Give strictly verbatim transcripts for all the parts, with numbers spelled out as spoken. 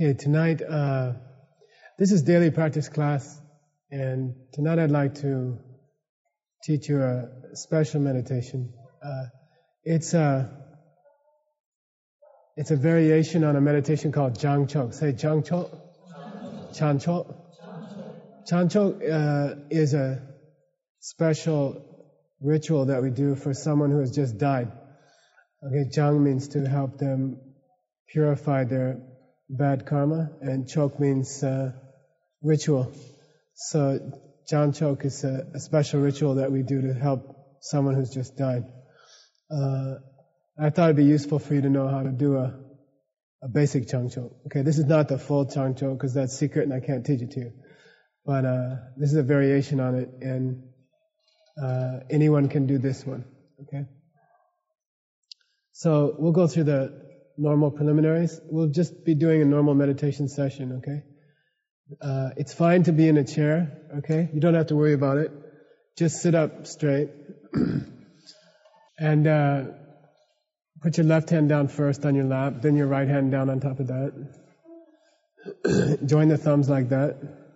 Okay, tonight, uh, this is daily practice class, and tonight I'd like to teach you a special meditation. Uh, it's a it's a variation on a meditation called Jangchok. Say Jangchok. Chanchok. Chanchok uh, is a special ritual that we do for someone who has just died. Okay, Jang means to help them purify their bad karma, and chok means uh, ritual. So Jangchok is a, a special ritual that we do to help someone who's just died. Uh, I thought it'd be useful for you to know how to do a, a basic Jangchok. Okay, this is not the full Jangchok because that's secret and I can't teach it to you. But uh, this is a variation on it, and uh, anyone can do this one. Okay. So we'll go through the normal preliminaries. We'll just be doing a normal meditation session, okay? Uh, it's fine to be in a chair, okay? You don't have to worry about it. Just sit up straight. and uh, put your left hand down first on your lap, then your right hand down on top of that. Join the thumbs like that.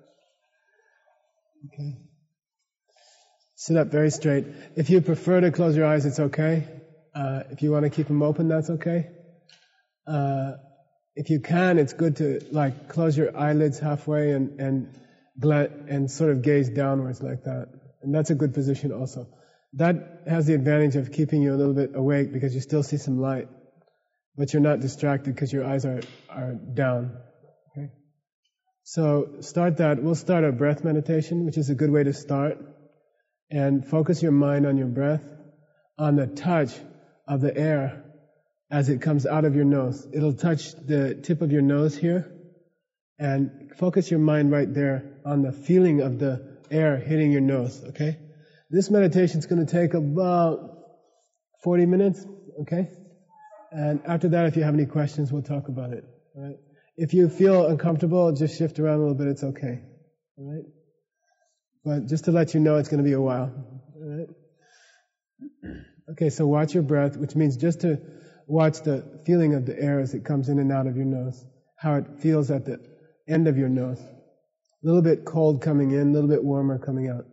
Okay. Sit up very straight. If you prefer to close your eyes, it's okay. Uh, if you want to keep them open, that's okay. Uh, if you can, it's good to like close your eyelids halfway and and gla- and sort of gaze downwards like that. And that's a good position also. That has the advantage of keeping you a little bit awake because you still see some light, but you're not distracted because your eyes are, are down. Okay? So start that. We'll start a breath meditation, which is a good way to start. And focus your mind on your breath, on the touch of the air as it comes out of your nose. It'll touch the tip of your nose here, and focus your mind right there on the feeling of the air hitting your nose, okay? This meditation is going to take about forty minutes, okay? And after that, if you have any questions, we'll talk about it, all right? If you feel uncomfortable, just shift around a little bit, it's okay, all right? But just to let you know, it's going to be a while, all right? Okay, so watch your breath, which means just to watch the feeling of the air as it comes in and out of your nose, how it feels at the end of your nose. A little bit cold coming in, a little bit warmer coming out.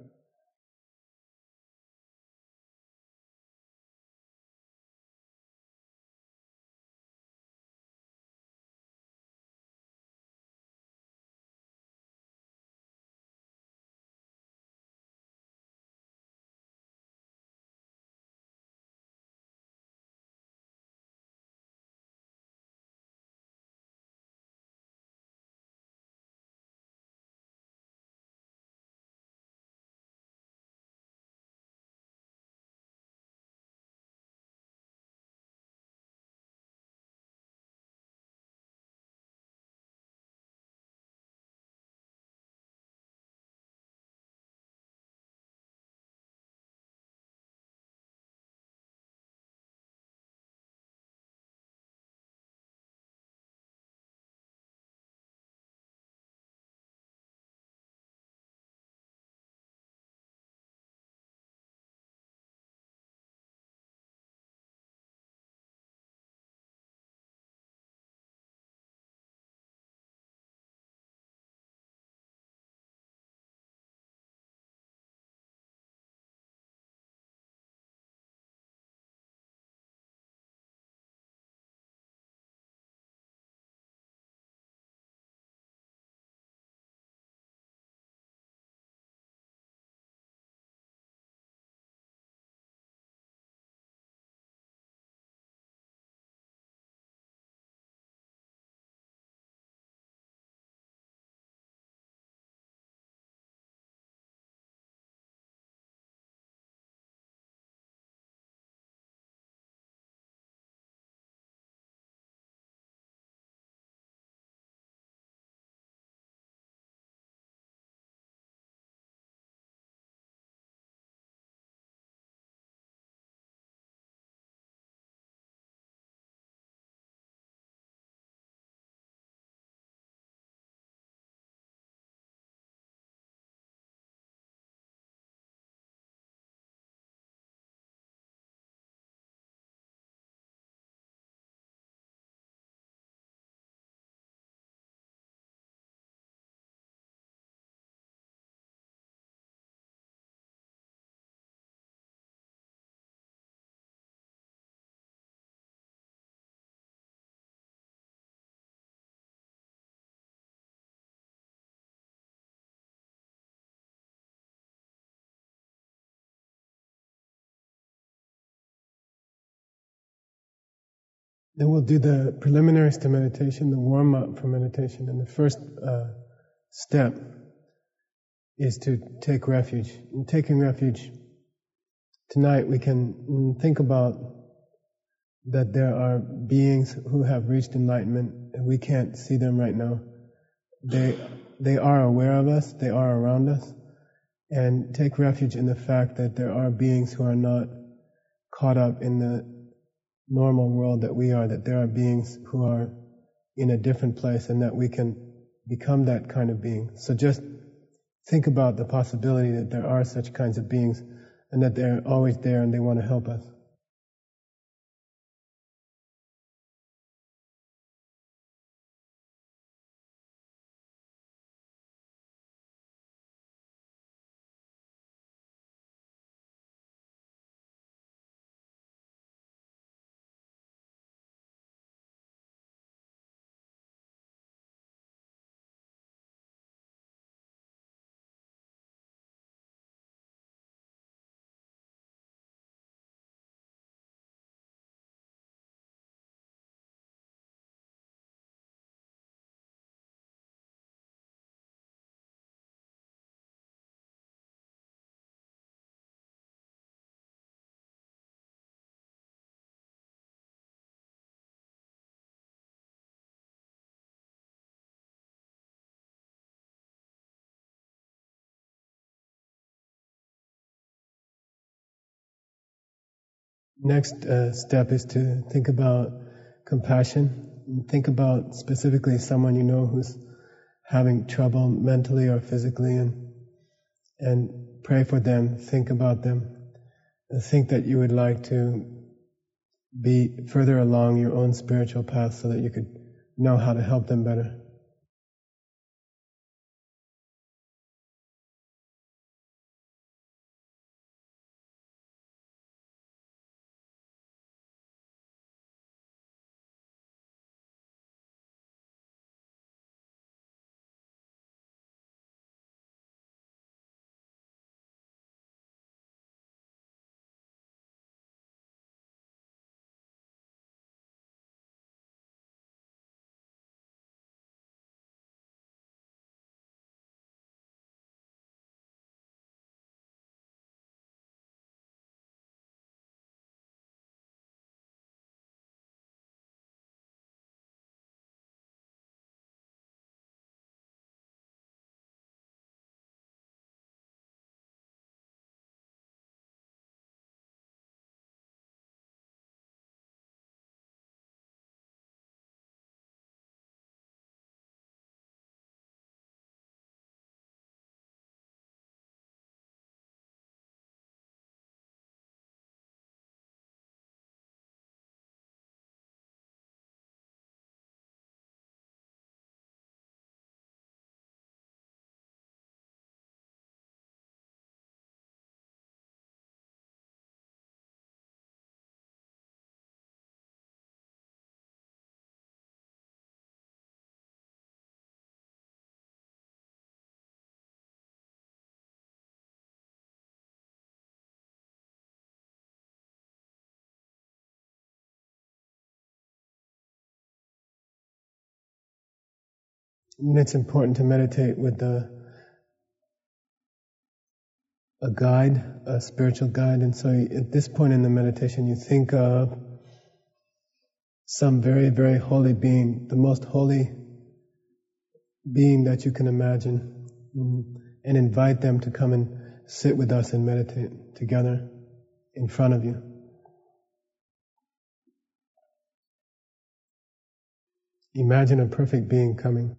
Then we'll do the preliminaries to meditation, the warm-up for meditation. And the first uh, step is to take refuge. In taking refuge, tonight we can think about that there are beings who have reached enlightenment and we can't see them right now. They, they are aware of us, they are around us. And take refuge in the fact that there are beings who are not caught up in the normal world that we are, that there are beings who are in a different place and that we can become that kind of being. So just think about the possibility that there are such kinds of beings and that they're always there and they want to help us. Next uh, step is to think about compassion. Think about specifically someone you know who's having trouble mentally or physically, and and pray for them. Think about them. Think that you would like to be further along your own spiritual path so that you could know how to help them better. And it's important to meditate with a, a guide, a spiritual guide. And so at this point in the meditation, you think of some very, very holy being, the most holy being that you can imagine, and invite them to come and sit with us and meditate together in front of you. Imagine a perfect being coming.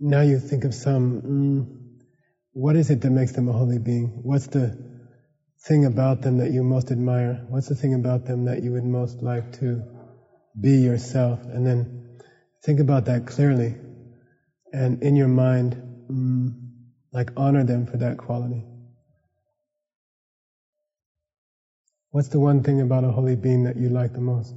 now you think of some, mm, what is it that makes them a holy being? What's the thing about them that you most admire? What's the thing about them that you would most like to be yourself? And then think about that clearly, and in your mind, mm, like honor them for that quality. What's the one thing about a holy being that you like the most?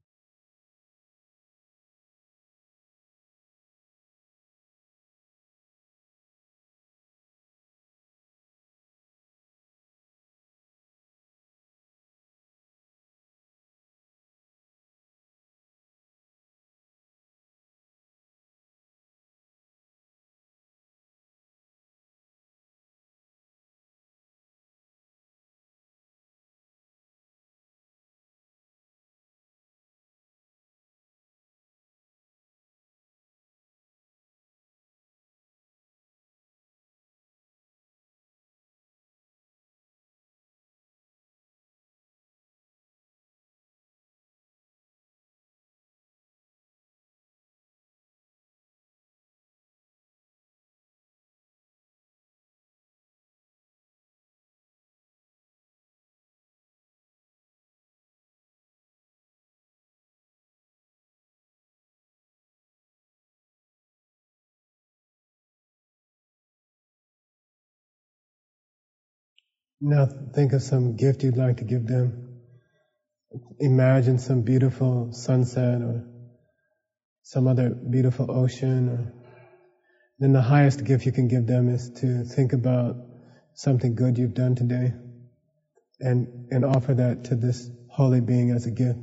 Now think of some gift you'd like to give them. Imagine some beautiful sunset or some other beautiful ocean. Or then the highest gift you can give them is to think about something good you've done today and, and offer that to this holy being as a gift.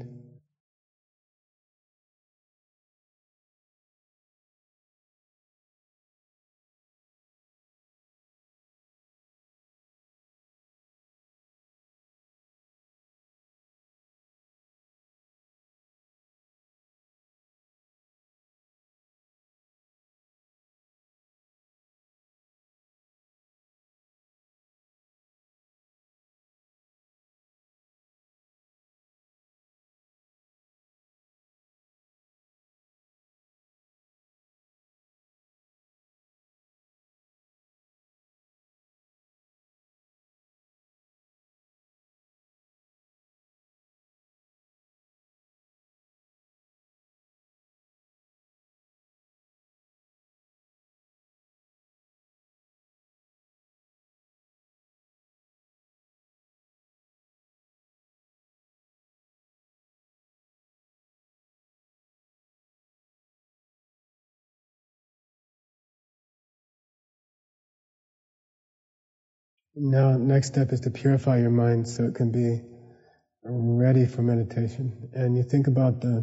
Now, next step is to purify your mind so it can be ready for meditation. And you think about the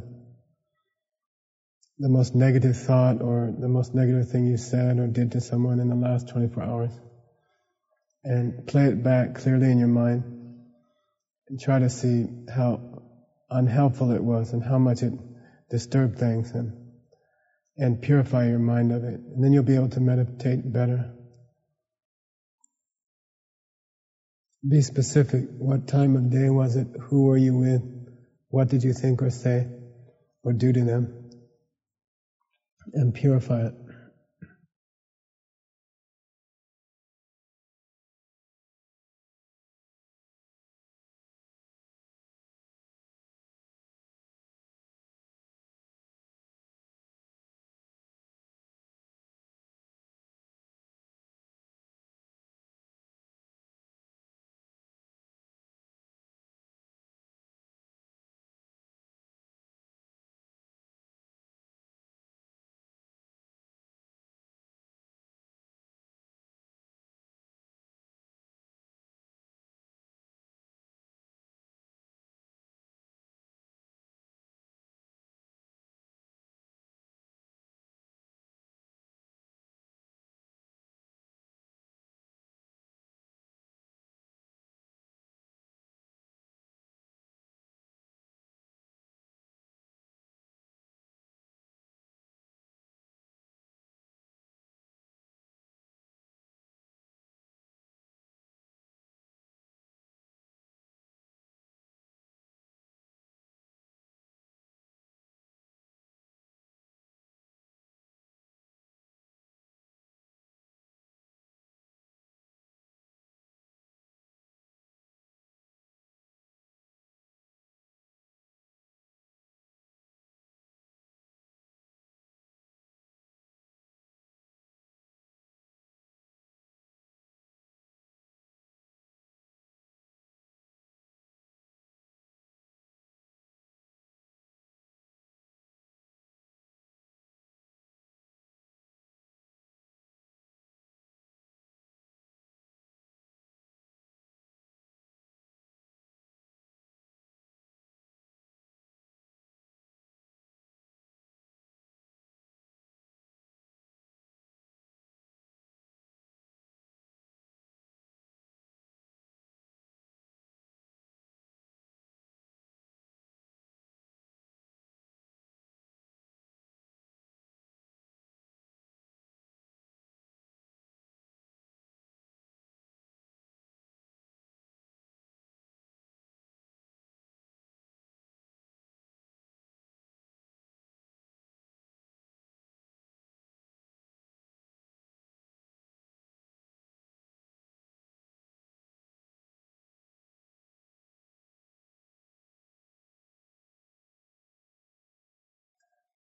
the most negative thought or the most negative thing you said or did to someone in the last twenty-four hours. And play it back clearly in your mind and try to see how unhelpful it was and how much it disturbed things, and and purify your mind of it. And then you'll be able to meditate better. Be specific. What time of day was it? Who were you with? What did you think or say or do to them? And purify it.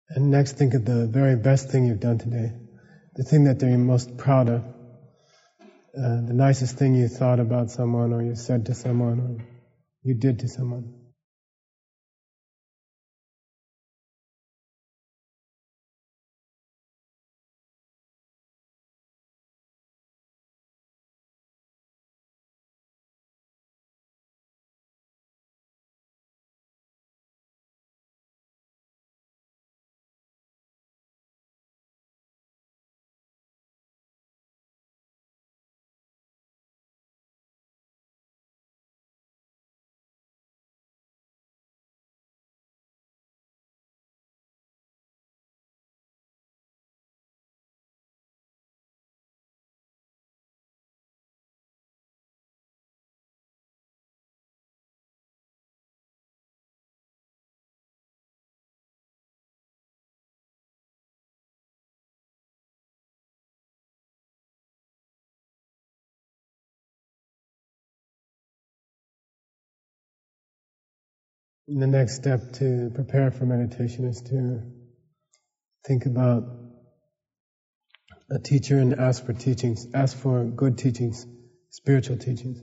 And next, think of the very best thing you've done today, the thing that you're most proud of, uh, the nicest thing you thought about someone, or you said to someone, or you did to someone. And the next step to prepare for meditation is to think about a teacher and ask for teachings, ask for good teachings, spiritual teachings.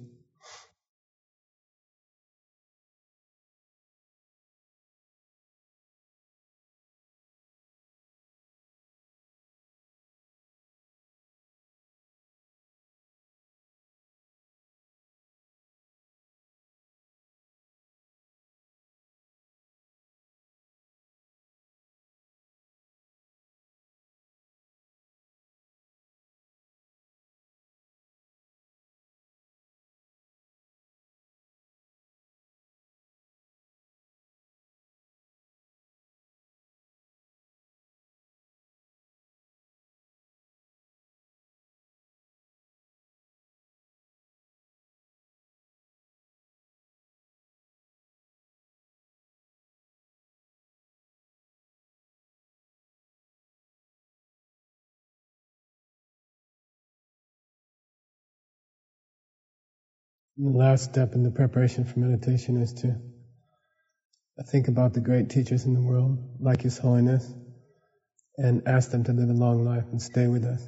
And the last step in the preparation for meditation is to think about the great teachers in the world, like His Holiness, and ask them to live a long life and stay with us.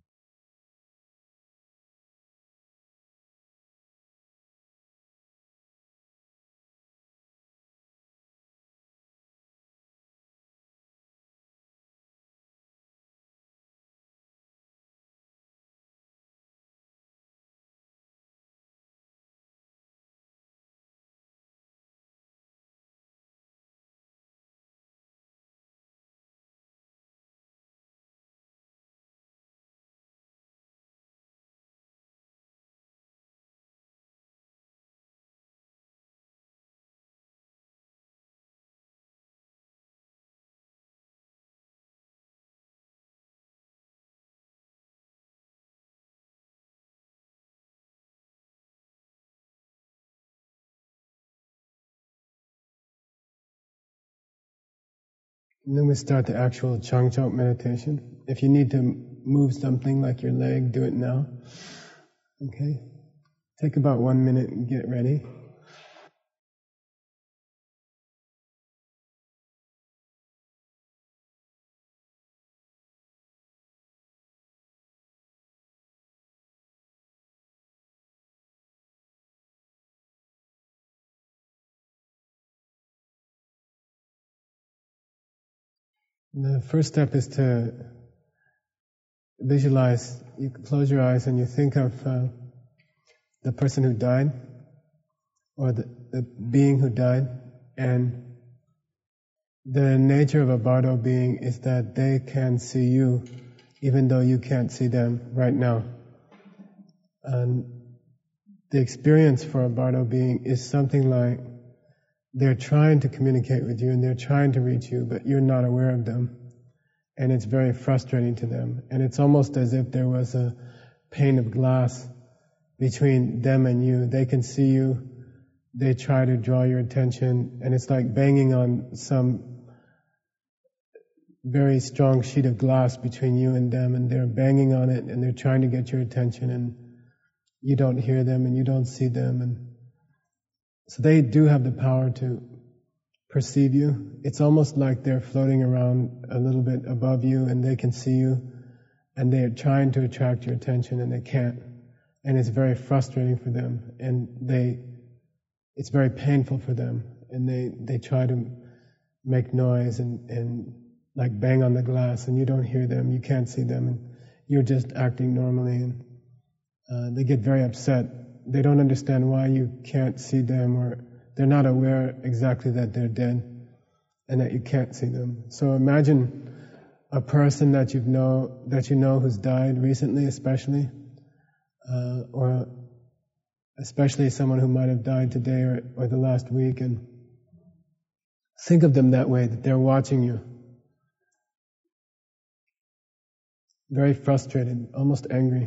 And then we start the actual Changchok meditation. If you need to move something like your leg, do it now. Okay? Take about one minute and get ready. The first step is to visualize. You close your eyes and you think of uh, the person who died, or the, the being who died. And the nature of a Bardo being is that they can see you even though you can't see them right now. And the experience for a Bardo being is something like they're trying to communicate with you and they're trying to reach you, but you're not aware of them. And it's very frustrating to them. And it's almost as if there was a pane of glass between them and you. They can see you, they try to draw your attention, and it's like banging on some very strong sheet of glass between you and them, and they're banging on it and they're trying to get your attention, and you don't hear them and you don't see them. And so they do have the power to perceive you. It's almost like they're floating around a little bit above you and they can see you and they're trying to attract your attention and they can't. And it's very frustrating for them and they, it's very painful for them and they, they try to make noise and, and like bang on the glass and you don't hear them, you can't see them and you're just acting normally and uh, they get very upset. They don't understand why you can't see them or they're not aware exactly that they're dead and that you can't see them. So imagine a person that you know that you know who's died recently, especially, uh, or especially someone who might have died today or, or the last week, and think of them that way, that they're watching you. Very frustrated, almost angry.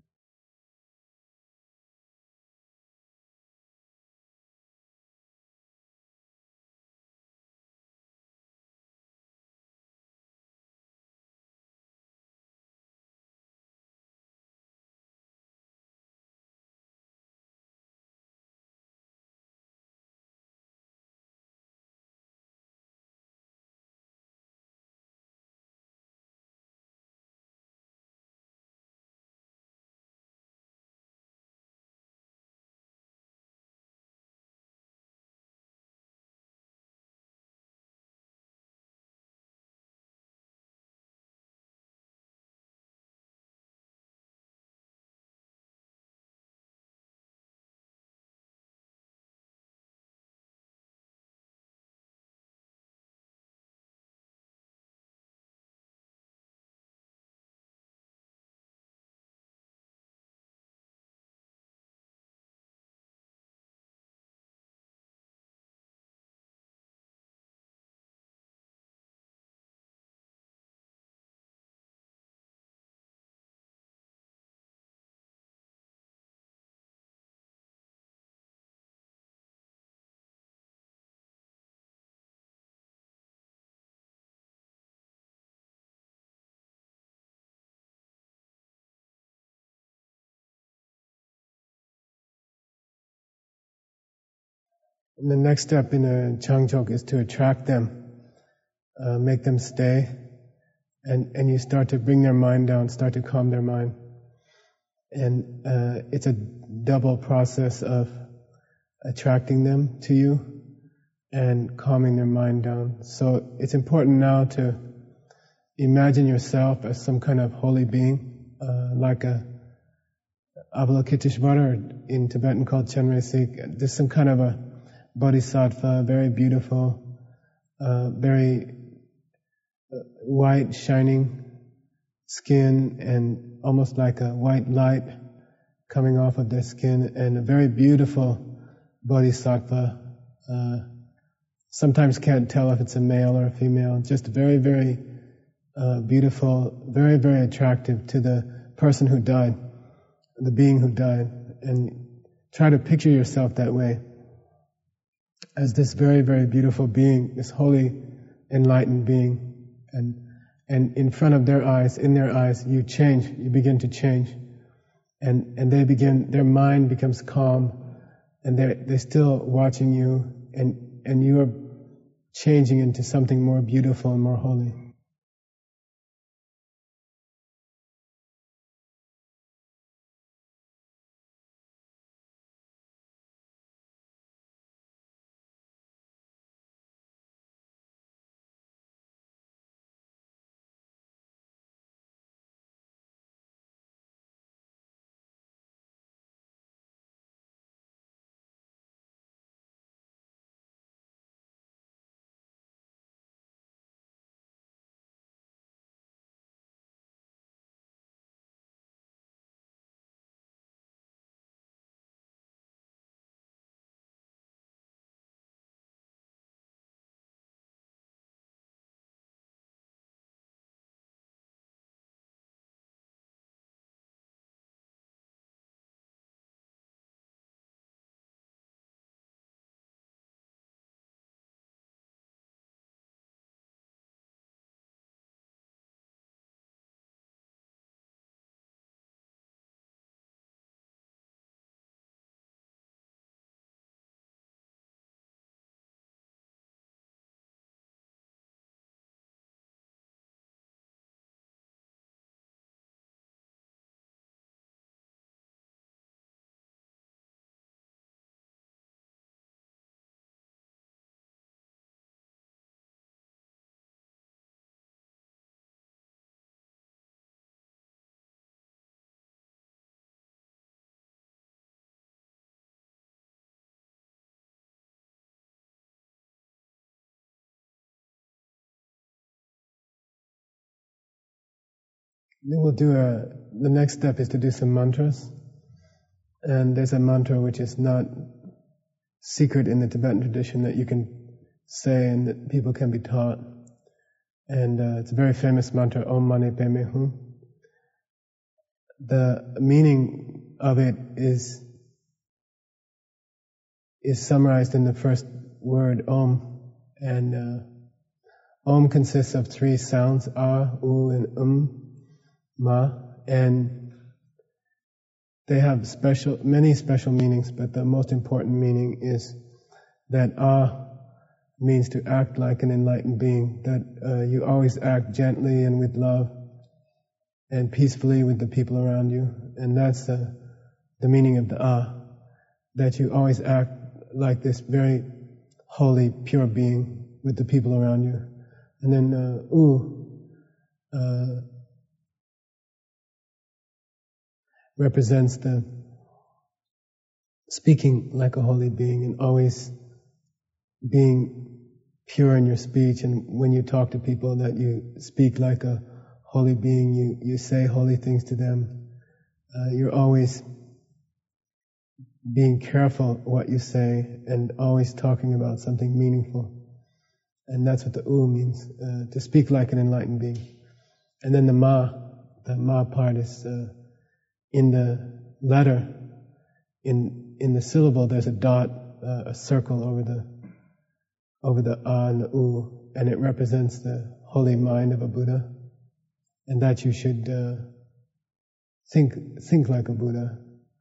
And the next step in a Changchok is to attract them, uh, make them stay, and, and you start to bring their mind down, start to calm their mind. And uh, it's a double process of attracting them to you and calming their mind down. So it's important now to imagine yourself as some kind of holy being, uh, like a Avalokiteshvara, or in Tibetan called Chenrezig. There's some kind of a bodhisattva, very beautiful, uh, very uh, white, shining skin, and almost like a white light coming off of their skin, and a very beautiful bodhisattva. Uh, sometimes can't tell if it's a male or a female. Just very, very uh, beautiful, very, very attractive to the person who died, the being who died. And try to picture yourself that way, as this very, very beautiful being, this holy, enlightened being. And and in front of their eyes, in their eyes, you change, you begin to change. And and they begin, their mind becomes calm, and they're, they're still watching you, and, and you are changing into something more beautiful and more holy. Then we'll do a, the next step is to do some mantras. And there's a mantra which is not secret in the Tibetan tradition that you can say and that people can be taught. And uh, it's a very famous mantra, Om Mani Padme Hum. The meaning of it is is summarized in the first word, Om. And uh, Om consists of three sounds, A, U, and Um, Ma. And they have special, many special meanings, but the most important meaning is that A means to act like an enlightened being, that uh, you always act gently and with love and peacefully with the people around you. And that's the, the meaning of the A, that you always act like this very holy, pure being with the people around you. And then uh, U uh, represents the speaking like a holy being and always being pure in your speech, and when you talk to people that you speak like a holy being, you, you say holy things to them. Uh, you're always being careful what you say and always talking about something meaningful. And that's what the U means, uh, to speak like an enlightened being. And then the Ma, the Ma part is uh, in the letter, in in the syllable, there's a dot, uh, a circle over the over the A and the U, and it represents the holy mind of a Buddha, and that you should uh, think think like a Buddha,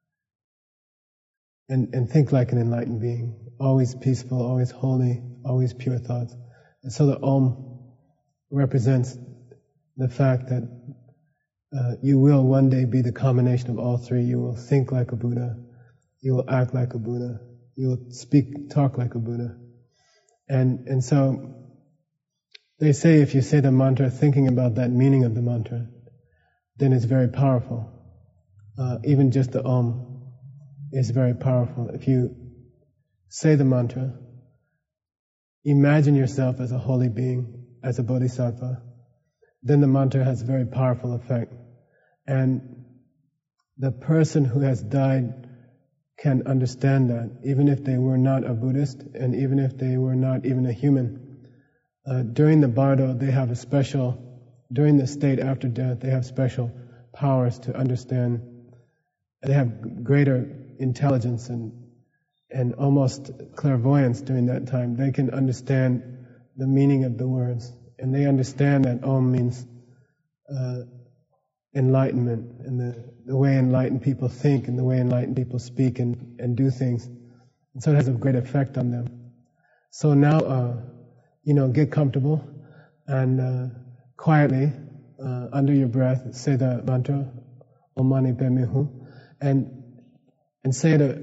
and and think like an enlightened being, always peaceful, always holy, always pure thoughts. And so the Om represents the fact that uh, you will one day be the combination of all three. You will think like a Buddha, you will act like a Buddha, you will speak, talk like a Buddha. And and so they say if you say the mantra thinking about that meaning of the mantra, then it's very powerful. Uh, even just the Om is very powerful. If you say the mantra, imagine yourself as a holy being, as a bodhisattva, then the mantra has a very powerful effect. And the person who has died can understand that, even if they were not a Buddhist, and even if they were not even a human. Uh, during the bardo, they have a special, during the state after death, they have special powers to understand. They have greater intelligence and and almost clairvoyance during that time. They can understand the meaning of the words, and they understand that Om means uh, enlightenment, and the, the way enlightened people think and the way enlightened people speak and, and do things. And so it has a great effect on them. So now, uh, you know, get comfortable and uh, quietly, uh, under your breath, say the mantra, Om Mani Padme Hum, and and say it uh,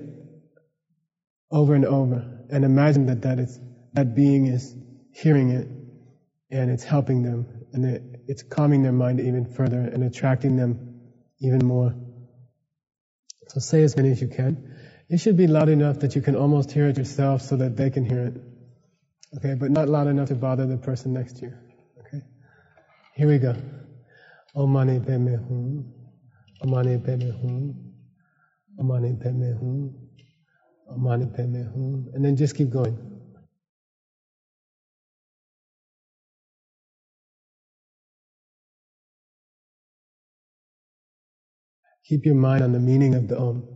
over and over, and imagine that that is that being is hearing it, and it's helping them, and it, it's calming their mind even further and attracting them even more. So say as many as you can. It should be loud enough that you can almost hear it yourself so that they can hear it. Okay, but not loud enough to bother the person next to you. Okay? Here we go. Om Mani Padme Hum. Om Mani Padme Hum. Om Mani Padme Hum. Om Mani Padme Hum. And then just keep going. Keep your mind on the meaning of the Om.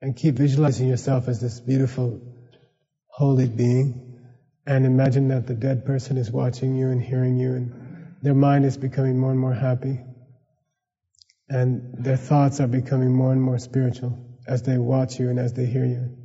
And keep visualizing yourself as this beautiful, holy being. And imagine that the dead person is watching you and hearing you, and their mind is becoming more and more happy. And their thoughts are becoming more and more spiritual as they watch you and as they hear you.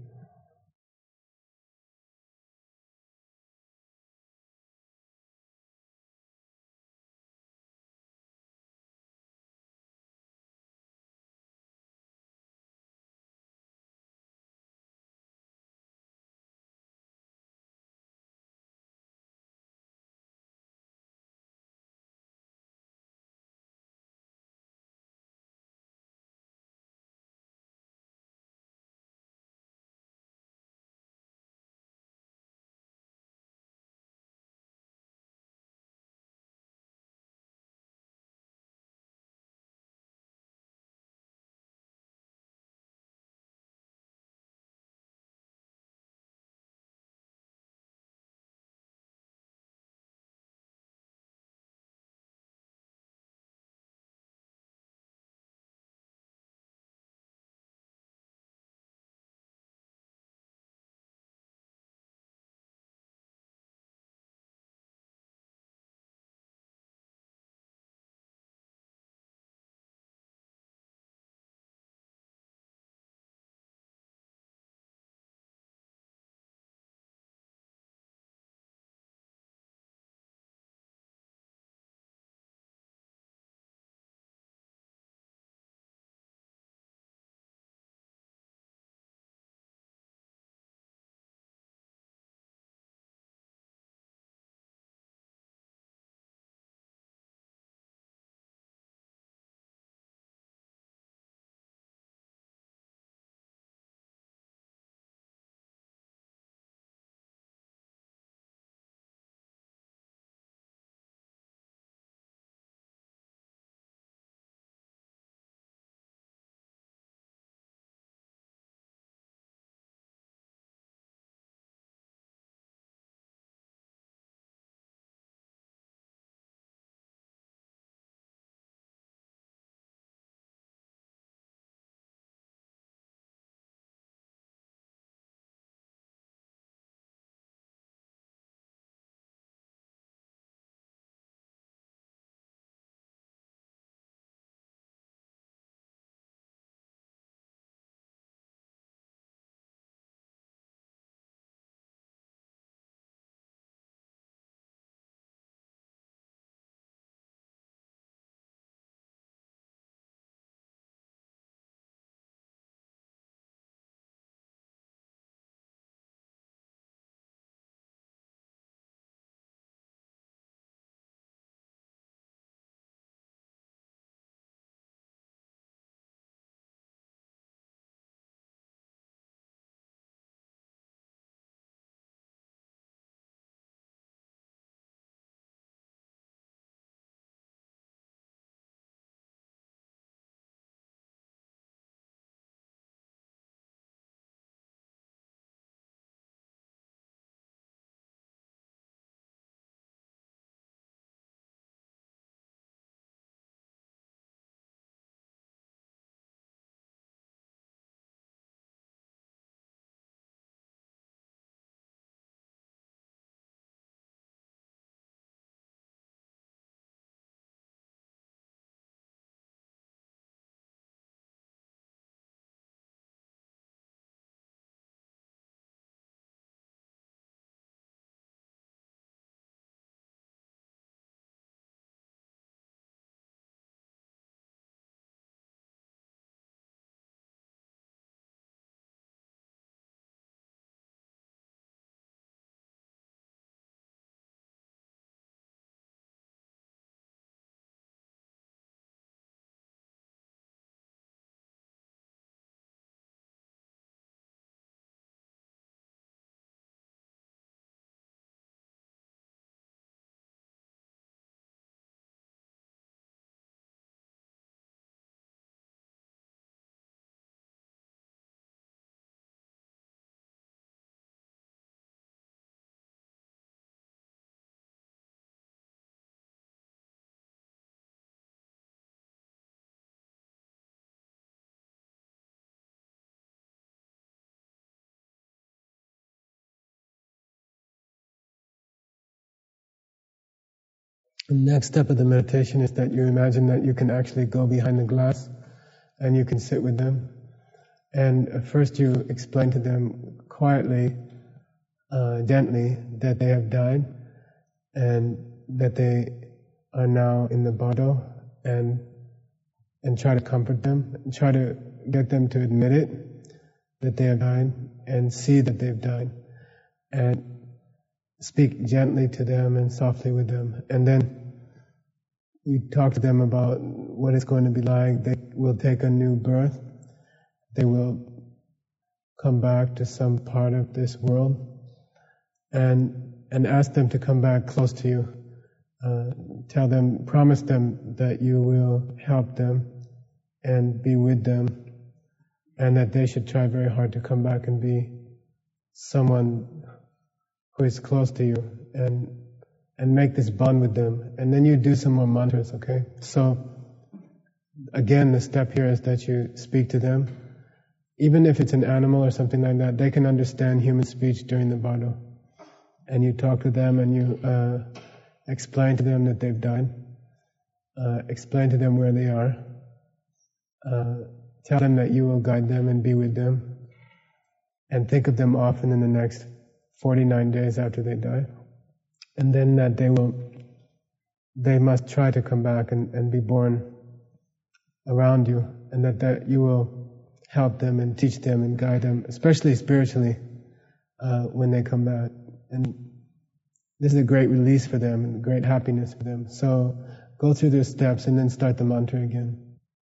The next step of the meditation is that you imagine that you can actually go behind the glass and you can sit with them. And uh, first you explain to them quietly, uh, gently, that they have died and that they are now in the bottle, and and try to comfort them, and try to get them to admit it, that they have died, and see that they've died, and speak gently to them and softly with them. And then you talk to them about what it's going to be like. They will take a new birth. They will come back to some part of this world, and and ask them to come back close to you. Uh, tell them, promise them that you will help them and be with them, and that they should try very hard to come back and be someone who is close to you, and and make this bond with them. And then you do some more mantras, okay? So again, the step here is that you speak to them. Even if it's an animal or something like that, they can understand human speech during the bhado. And you talk to them and you uh, explain to them that they've died. Uh, explain to them where they are. Uh, tell them that you will guide them and be with them. And think of them often in the next forty-nine days after they die. And then that they will, they must try to come back and, and be born around you. And that, that you will help them and teach them and guide them, especially spiritually, uh, when they come back. And this is a great release for them and great happiness for them. So go through those steps and then start the mantra again.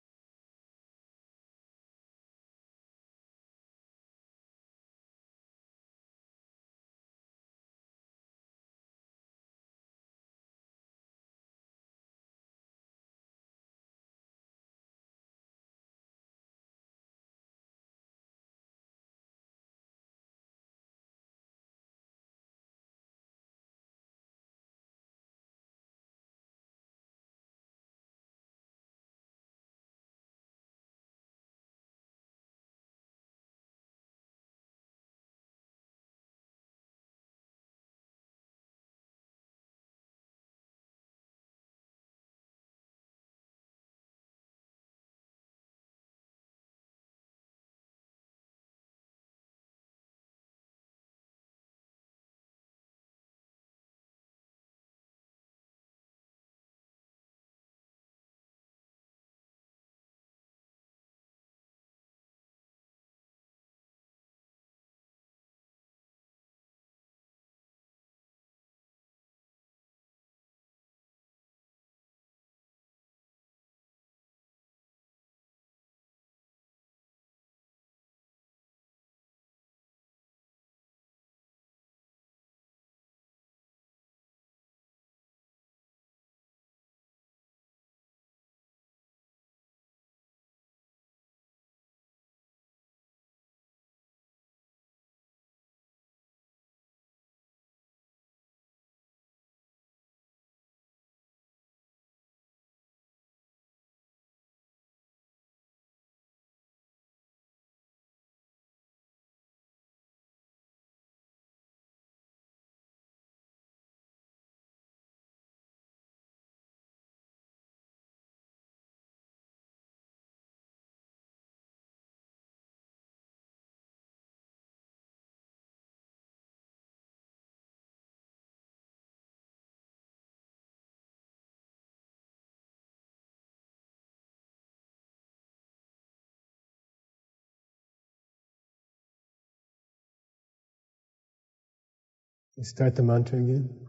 You start the mantra again.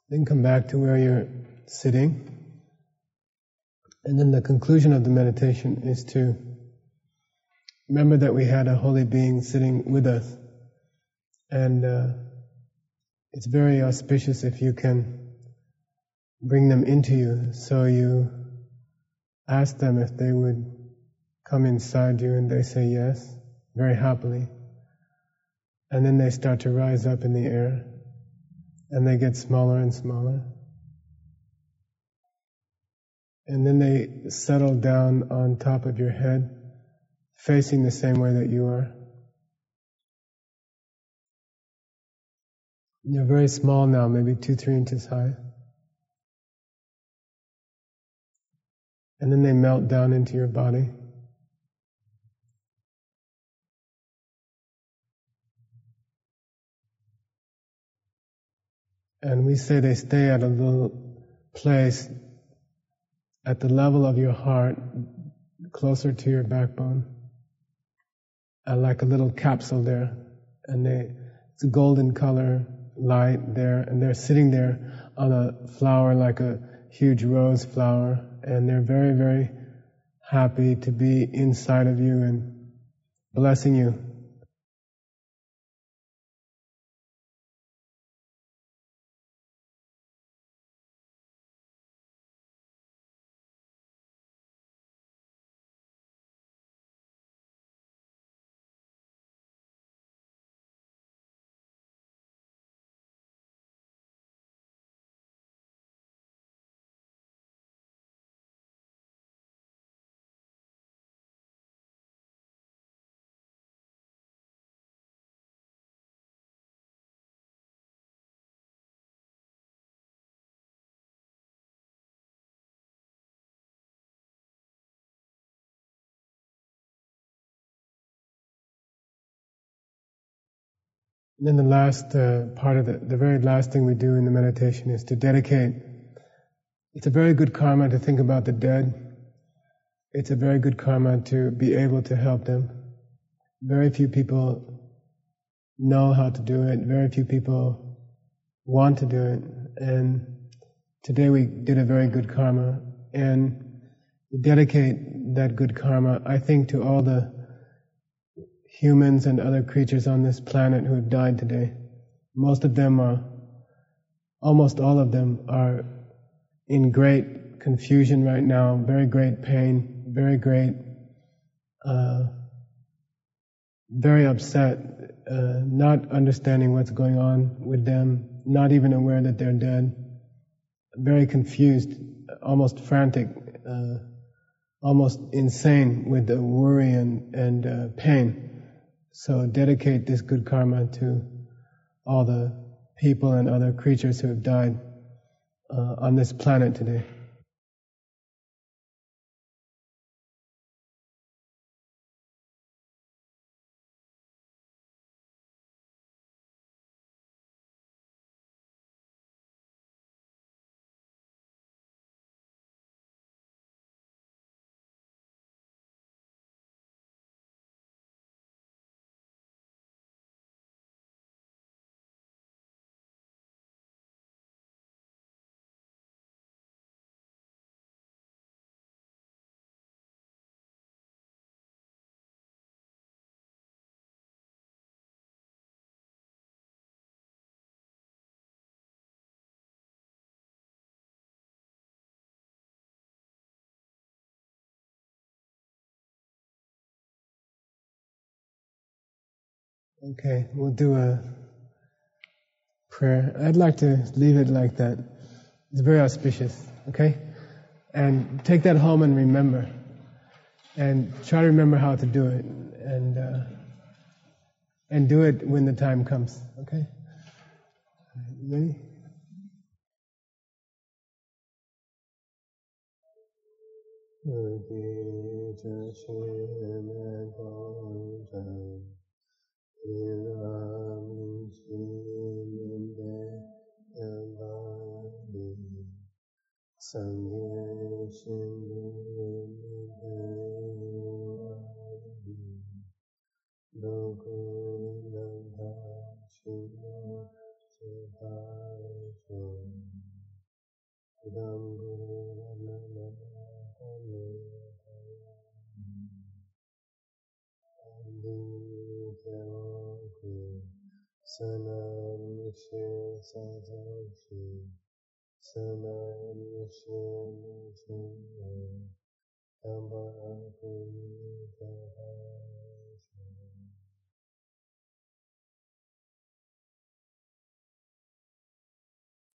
Then come back to where you're sitting. And then the conclusion of the meditation is to remember that we had a holy being sitting with us. And uh, it's very auspicious if you can bring them into you. So you ask them if they would come inside you, and they say yes, very happily. And then they start to rise up in the air, and they get smaller and smaller. And then they settle down on top of your head, facing the same way that you are. They're very small now, maybe two, three inches high. And then they melt down into your body. And we say they stay at a little place at the level of your heart, closer to your backbone, uh, like a little capsule there. And they, it's a golden color light there, and they're sitting there on a flower like a huge rose flower, and they're very, very happy to be inside of you and blessing you. And then the last uh, part of the, the very last thing we do in the meditation is to dedicate. It's a very good karma to think about the dead. It's a very good karma to be able to help them. Very few people know how to do it. Very few people want to do it. And today we did a very good karma. And we dedicate that good karma, I think, to all the humans and other creatures on this planet who have died today. Most of them are, almost all of them are in great confusion right now, very great pain, very great, uh, very upset, uh, not understanding what's going on with them, not even aware that they're dead, very confused, almost frantic, uh, almost insane with the worry and, and uh, pain. So dedicate this good karma to all the people and other creatures who have died uh, on this planet today. Okay, we'll do a prayer. I'd like to leave it like that. It's very auspicious, okay? And take that home and remember. And try to remember how to do it. And uh, and do it when the time comes, okay? Ready? Sangye